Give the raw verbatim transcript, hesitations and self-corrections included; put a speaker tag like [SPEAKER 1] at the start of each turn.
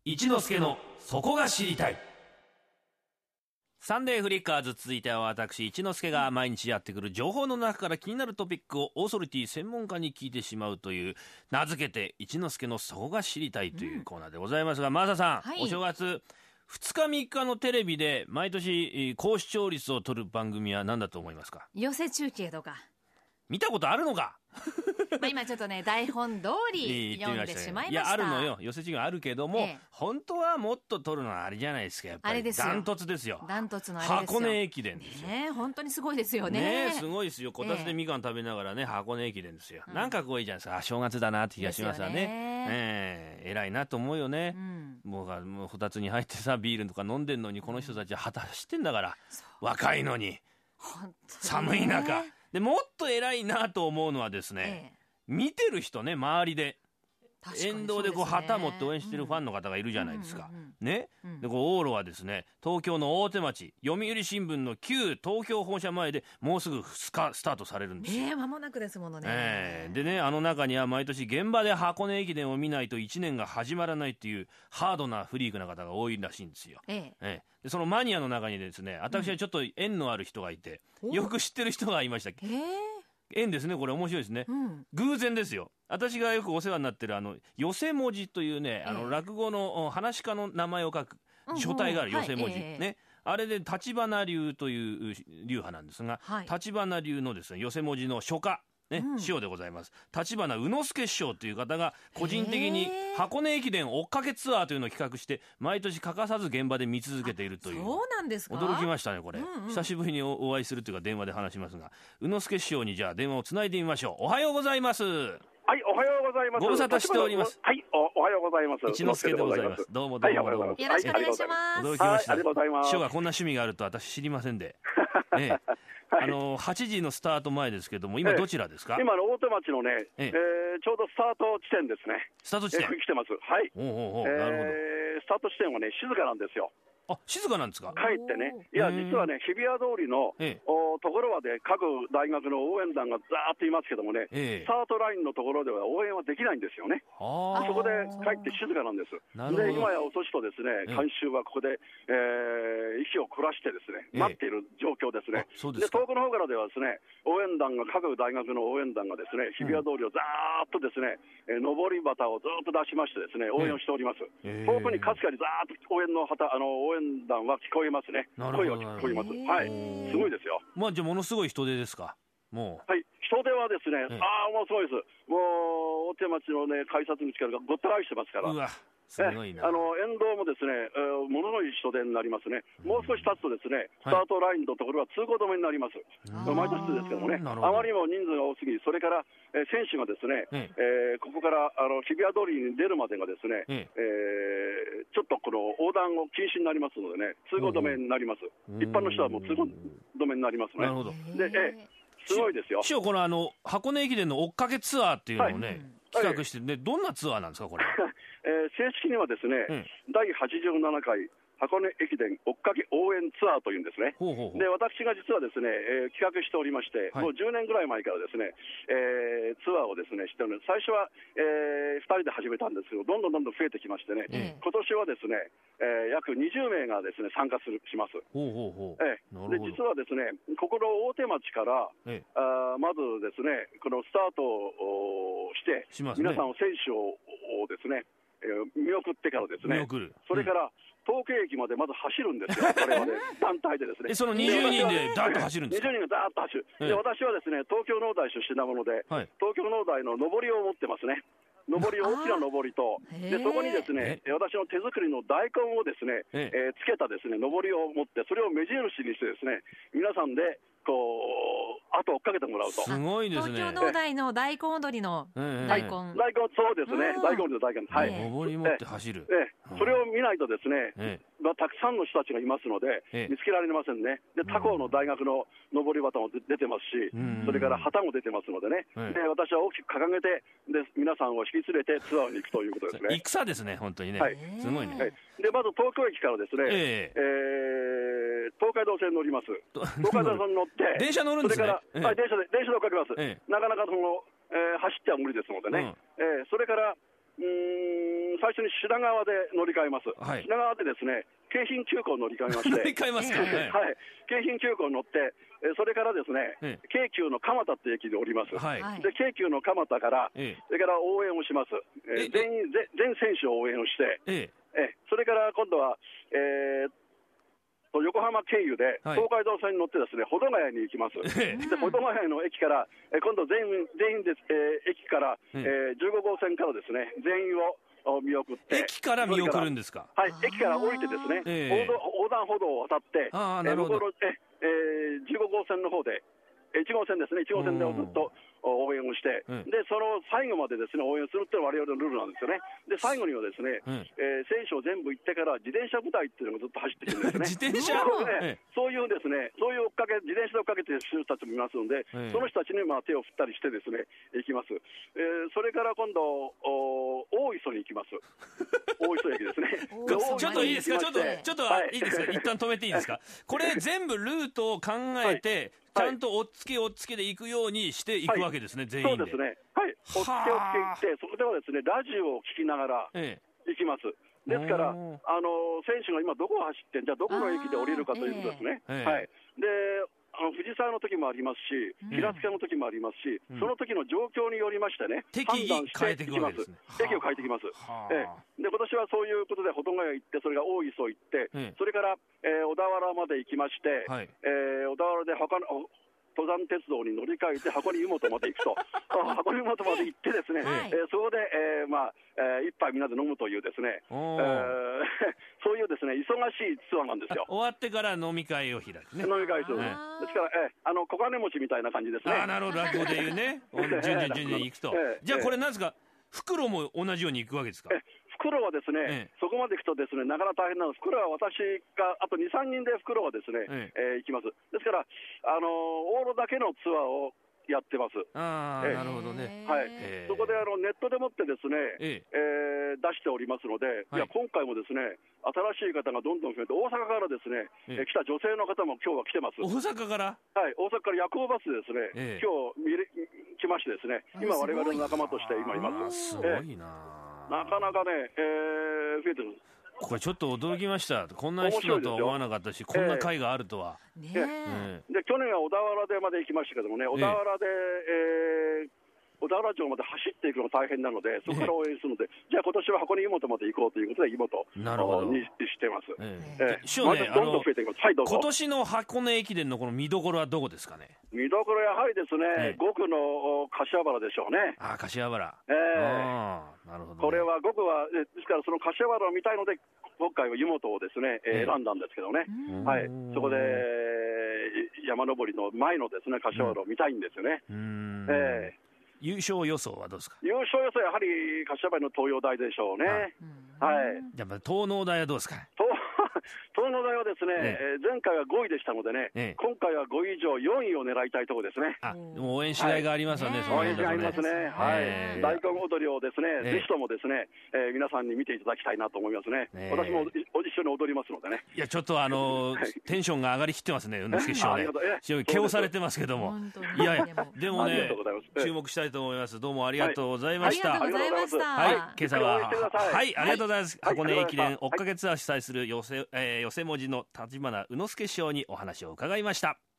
[SPEAKER 1] 一之輔のそこが知りたい。サンデーフリッカーズ、続いては私一之輔が毎日やってくる情報の中から気になるトピックをオーソリティ専門家に聞いてしまうという、名付けて一之輔のそこが知りたいというコーナーでございますが、うん、マーサさん、はい、お正月ふつかみっかのテレビで毎年高視聴率を取る番組は何だと思いますか？
[SPEAKER 2] 寄せ中継とか
[SPEAKER 1] 見たことあるのか
[SPEAKER 2] まあ今ちょっとね台本通り読んでしまいました。いやあ
[SPEAKER 1] るのよ、寄せ中継あるけども、ええ、本当はもっと取るのはあれじゃないですか。やっぱりダントツですよ。
[SPEAKER 2] ダントツのあれですよ。
[SPEAKER 1] 箱根駅伝ですよ
[SPEAKER 2] ね。本当にすごいですよね。
[SPEAKER 1] ねすごいですよ。こたつでみかん食べながらね、箱根駅伝ですよ、うん、なんかこういいじゃないですか。あ正月だなって気がしますわね。ねえ偉いなと思うよね、うん、もうもうこたつに入ってさビールとか飲んでんのに、この人たちは旗走ってんだから、うん、若いのに本当寒い中で、もっと偉いなと思うのはですね、ええ、見てる人ね、周りで沿道でこう旗持って応援してるファンの方がいるじゃないですか、うんうんうん、ね、うん、でこう往路はですね、東京の大手町読売新聞の旧東京本社前でもうすぐスカスタートされるんですよ。
[SPEAKER 2] えー、間もなくですものね、
[SPEAKER 1] えー、でね、あの中には毎年現場で箱根駅伝を見ないといちねんが始まらないっていうハードなフリークな方が多いらしいんですよ、えーえー、でそのマニアの中にですね、私はちょっと縁のある人がいて、うん、よく知ってる人がいました。えー縁ですね、これ面白いですね、うん、偶然ですよ。私がよくお世話になってるあの寄せ文字というね、あの落語の噺家の名前を書く書体がある寄せ文字、はい、ね、あれで立花流という流派なんですが、はい、立花流のですね寄せ文字の書家ね、うん、師匠でございます立花宇之助師匠という方が個人的に箱根駅伝追っかけツアーというのを企画して毎年欠かさず現場で見続けているという。
[SPEAKER 2] そうなんですか。
[SPEAKER 1] 驚きましたねこれ、うんうん、久しぶりに お, お会いするというか電話で話しますが、宇之助師匠にじゃあ電話をつないでみましょう。おはようございます。
[SPEAKER 3] はい、おはようございます。
[SPEAKER 1] ご無沙汰しております。
[SPEAKER 3] はい、お, おはようございます。
[SPEAKER 1] 一之輔でございます。どうもどうもどうも、
[SPEAKER 2] はい、よろしくお願いします。
[SPEAKER 1] 驚きました。
[SPEAKER 3] はい、ありがとうございます。
[SPEAKER 1] 師匠がこんな趣味があると私知りませんで、ねはい、あのはちじのスタート前ですけども、今どちらですか？
[SPEAKER 3] 今の大手町のね、えええー、ちょうどスタート地点ですね。
[SPEAKER 1] スタート地点、
[SPEAKER 3] えー、来てます。はい。
[SPEAKER 1] おうおうおう、えー、なるほど。
[SPEAKER 3] スタート地点はね静かなんですよ。
[SPEAKER 1] あ、静かなんですか？
[SPEAKER 3] かえってね、いや実はね日比谷通りの、ええ、ところはで各大学の応援団がざーっといますけどもね、ええ、スタートラインのところでは応援はできないんですよね。あそこでかえって静かなんです。で今や遅しとですね、観衆はここで、えー、息を凝らしてですね、待っている状況ですね。
[SPEAKER 1] そうですか。
[SPEAKER 3] で遠くの方からではですね、応援団が各大学の応援団がですね日比谷通りをざーっとですね、うん、上り旗をずっと出しましてですね応援をしております。ええ、遠くにかすかにざーっと応援の旗、あの応援団は聞こえますね。声は聞こえます。はい、すごいですよ。
[SPEAKER 1] まあじゃあものすごい人手ですか？もう。
[SPEAKER 3] はい、人手はですね、ええ、ああもうすごいです。もう大手町のね改札口からごった返してますから。
[SPEAKER 1] うわ。すごいな。
[SPEAKER 3] あの沿道もですね、えー、ものすごい人手になりますね。もう少し経つとですね、スタートラインのところは通行止めになります。はい、毎年ですけどもね、あまりにも人数が多すぎ、それから、えー、選手がですね、ええー、ここからあの日比谷通りに出るまでがですね、ええー、ちょっとこの横断を禁止になりますのでね、通行止めになります。一般の人はもう通行止めになりますね。
[SPEAKER 1] なるほど。
[SPEAKER 3] で、えー、すごいですよ。
[SPEAKER 1] 師匠、このあの箱根駅伝の追っかけツアーっていうのをね、はい、企画して、ね、どんなツアーなんですかこれ？
[SPEAKER 3] えー、正式にはですね、うん、だいはちじゅうななかい箱根駅伝追っかけ応援ツアーというんですね。ほうほうほう。で私が実はですね、えー、企画しておりまして、はい、もうじゅうねんぐらい前からですね、えー、ツアーをですねしております。最初は、えー、ふたりで始めたんですけど、どんどんどんどん増えてきましてね、うん、今年はですね、えー、約にじゅうめいがですね参加するします。ほうほうほう。えー、で実はですね、ここの大手町から、ええ、あまずですねこのスタートをして、しますね、皆さんを選手をですね、えー、見送ってからですね、見送る、それから、うん、東京駅までまず走るんですよ、これはね、団体でですね。
[SPEAKER 1] そのにじゅうにんでダーッと走るんですか？
[SPEAKER 3] にじゅうにんがダーッと走る。で、私はですね、東京農大出身なもので、はい、東京農大の上りを持ってますね。上り、大きな上りと、でそこにですね、私の手作りの大根をですね、えー、つけたですね上りを持って、それを目印にしてですね、皆さんでこう後を追っかけてもらうと。
[SPEAKER 1] すごいですね。
[SPEAKER 2] 東京農大の大根踊りの大根、
[SPEAKER 3] 大根、そうですね、大根踊りの大根、はい、
[SPEAKER 1] 上り持って走る、
[SPEAKER 3] ええ、それを見ないとですね、ええ、まあ、たくさんの人たちがいますので、ええ、見つけられませんね。で他校の大学の上り旗も出てますし、それから旗も出てますのでね、ええ、で私は大きく掲げてで皆さんを引き連れてツアーに行くということですね。
[SPEAKER 1] 戦ですね、本当にね、はい、すごいね、
[SPEAKER 3] はい、でまず東京駅からですね、えええー、東海道線に乗ります。東海道線に乗って
[SPEAKER 1] 電車乗るんですね。
[SPEAKER 3] それから、ええ、はい、電車で電車で追っかけます、ええ、なかなかその、えー、走っては無理ですのでね、うん、えー、それから、 うーん最初に品川で乗り換えます、はい、品川でですね京浜急行に乗り換えまして乗り
[SPEAKER 1] 換えますか、
[SPEAKER 3] はい、京浜急行に乗ってそれからですね、ええ、京急の蒲田って駅で降ります、はい、で京急の蒲田から、ええ、それから応援をします、ええ、全員全選手を応援をして、えええそれから今度は、えー横浜経由で東海道線に乗ってですね、保土ヶ谷に行きます、で保土ヶ谷の駅から今度全員全員で、えー、駅から、えー、じゅうごごうせんからですね全員を見送って、
[SPEAKER 1] 駅から見送るんですか。
[SPEAKER 3] はい、駅から降りてですね、えー、横断歩道を渡って、あなるほど、ええー、じゅうごごうせんの方でいちごうせんですね、いちごうせんでずっと応援をして、うん、でその最後までですね応援するっていうのは我々のルールなんですよね。で最後にはですね、うん、えー、選手を全部行ってから自転車部隊っていうのがずっと走ってくるんですね。
[SPEAKER 1] 自転車、
[SPEAKER 3] ね、そういうですね、そういう追っかけ自転車で追っかけてる人たちもいますので、うん、その人たちにまあ手を振ったりしてですね行きます。えー、それから今度大磯に行きます。大磯駅ですね。
[SPEAKER 1] ちょっといいですか、ちょっとちょっと、はい、いいですか、一旦止めていいですか。これ全部ルートを考えて、はい、ちゃんとおっつけおっつけで行くようにしていくわけですね、はい、全員で。そうですね。はい。おっつけおっつけ行って、そこではですね、ラジオを聞きながら行きます。ええ、ですから、あの選手が今どこを走ってんじゃあどこの駅で降りるかということですね。ええ、はい。で、あの藤沢の時もありますし、平塚の時もありますし、うん、その時の状況によりましてね、判断していきます。
[SPEAKER 3] 駅を変えてきます。ええ、で今年はそういうことで保土ヶ谷行って、それが大磯行って、ええ、それから、えー、小田原まで行きまして、はい、えー、小田原で他の登山鉄道に乗り換えて箱根湯本まで行くと箱根湯本まで行ってですね、はい、えー、そこで、えーまあえー、一杯みんなで飲むというですね、えー、そういうですね忙しいツアーなんですよ。
[SPEAKER 1] 終わってから飲み会を開くね。
[SPEAKER 3] 飲み会する、はい、ですから、えー、あの小金持ちみたいな感じですね。
[SPEAKER 1] あ、なるほど、落語でいうね順々順々行くと、えー、じゃあこれなんですか、袋も同じように行くわけですか。えー袋はですね、ええ、そこまで行くとですね、なかなか大変なんです。袋は私が、あとに、さんにんで袋はですね、えええー、行きます。ですから、あのー、往路だけのツアーをやってます。 あ、ええ、なるほどね。
[SPEAKER 3] はい、えー、そこであのネットでもってですね、えええー、出しておりますので、はい、いや今回もですね、新しい方がどんどん増えて、大阪からですね、ええ、来た女性の方も今日は来てます。
[SPEAKER 1] 大阪から？
[SPEAKER 3] はい、大阪から夜行バスでですね、ええ、今日見れ来ましてですね、今我々の仲間として今います。
[SPEAKER 1] すごいな。ええ、
[SPEAKER 3] なかなかね、えー、増えてる。
[SPEAKER 1] これちょっと驚きました。こんな人だとは思わなかったし、こんな会があるとは。
[SPEAKER 3] えーねえ、で去年は小田原でまで行きましたけどもね、小田原で、えー、小田原城まで走っていくのが大変なので、そこから応援するので、えー、じゃあ今年は箱根湯本まで行こうということで湯本にしてます。えーえー、師匠ね、どんどん増えていきます。はい、どうぞ。
[SPEAKER 1] 今年の箱根駅伝のこの見どころはどこですかね。
[SPEAKER 3] 見どころやはりですね、ごくの柏原でしょうね。
[SPEAKER 1] あ、柏原。
[SPEAKER 3] えー、なるほど、ね、これはごくはですから、その柏原を見たいので今回は湯本をですね、えー、選んだんですけどね、はい、そこで山登りの前のですね柏原を見たいんですよね。うん、えー
[SPEAKER 1] 優勝予想はどうですか。
[SPEAKER 3] 優勝予想はやはり柏原の東洋大でしょうね。はい。
[SPEAKER 1] じゃあ東農大はどうですか。
[SPEAKER 3] 東農大はですね、ね、えー、前回はごいでしたのでね、ね、今回はごい以上よんいを狙いたいところですね。
[SPEAKER 1] あ、応援しがいがありますよね。
[SPEAKER 3] はい、応援しがいありますね。はい。大根踊りをですね、ぜひともですね、えー、皆さんに見ていただきたいなと思いますね。ね、私も一緒に踊りますのでね。
[SPEAKER 1] いやちょっとあのーはい、テンションが上がりきってますね、宇之助師匠ね。気をされてますけども。いやいやでもね、注目したいと思います。どうもありがとうございました。
[SPEAKER 2] ありがとうございました。
[SPEAKER 1] はい、今朝ははいありがとうございます。箱根駅伝追っかけツアー主催する寄せ、えー、寄せ文字の立花宇之助師匠にお話を伺いました。